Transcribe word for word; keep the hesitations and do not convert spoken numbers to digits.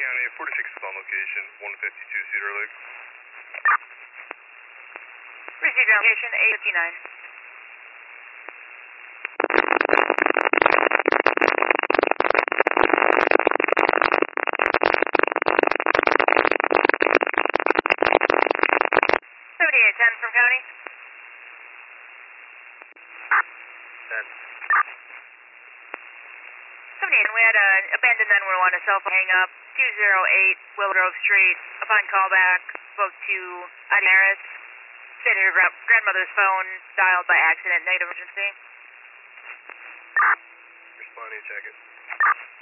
County, forty-six is on location, one fifty-two Cedar Lake. Received on location, eight fifty-nine. seventy-eight ten from County. ten. seventy-eight, we had an abandoned nine one one, a cell phone hang up, two oh eight Willow Grove Street. Upon callback, spoke to Adi Harris. Stated her gra- grandmother's phone dialed by accident, negative emergency. Responding, check it.